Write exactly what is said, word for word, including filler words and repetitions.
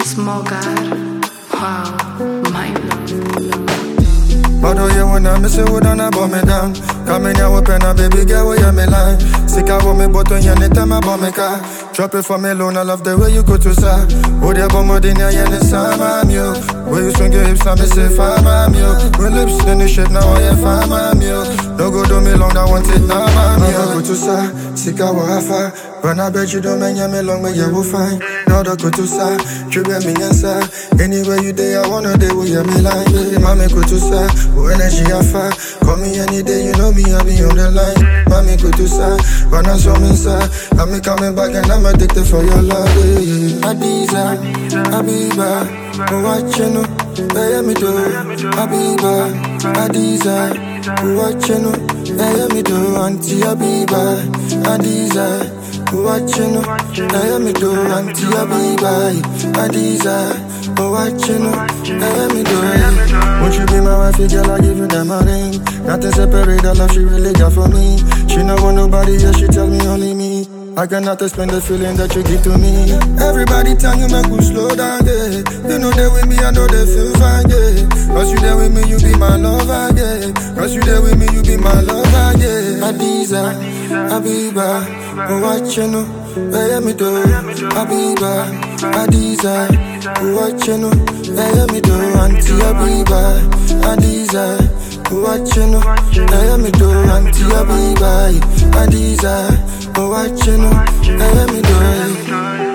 Small God, wow, my love. But oh yeah, when I miss it, would I bomb me down? Come in here, open a baby girl, where you me line? Sick I want me button, you need time I bomb me car. Drop it for me alone, I love the way you go to sa. Oh, they bomb me in here, you need some I'm you. Where you swing your hips, I me say, fam, I'm you. With lips, then the shit, now I am fam, I'm you. Don't go do me long, I want it, now I'm you. Go to sa, sick I want far. When I bet you don't mean me long, but you will find. Now the go to sa, you be me answer. Anywhere you day, I wanna day, where you me line. Mommy go to sa, oh energy I fire. Call me any day, you know me, I be on the line. Mommy go to sa, when I saw me sa, I'm me coming back and I'm addicted for your love. Yeah. Adiza, Abiba, oh watching, hey me do, Abiba, Adiza, oh watching, hey me do, Auntie Abiba, Adiza. Watching, I am me do, Auntie Abiba, Adiza. Watching, I am me do. Won't you be my wife, girl? I give you that my ring. Nothing separate, the love she really got for me. She no want nobody else, she tell me only me. I cannot explain the feeling that you give to me. Everybody tell you make you slow down, yeah. You know they with me, I know they feel fine, yeah. Cause you there with me, you be my lover, yeah. Cause you there with me, you be my lover, yeah. Adiza, Abiba, oh watching, hey me do, Abiba, Adiza, oh watching, hey me do, Auntie Abiba, Adiza, oh watching, hey me do, Auntie Abiba, Adiza. Oh, watching, let me do it.